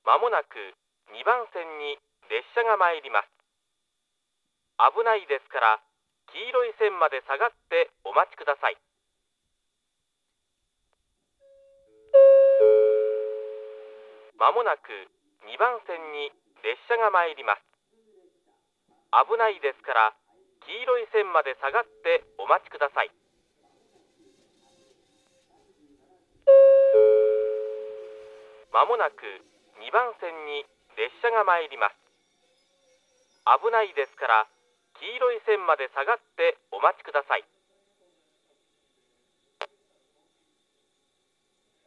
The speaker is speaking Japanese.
まもなく2番線に列車が参ります。危ないですから黄色い線まで下がってお待ちください。まもなく2番線に列車が参ります。危ないですから黄色い線まで下がってお待ちください。まもなく2番線に列車が参ります。危ないですから黄色い線まで下がってお待ちください。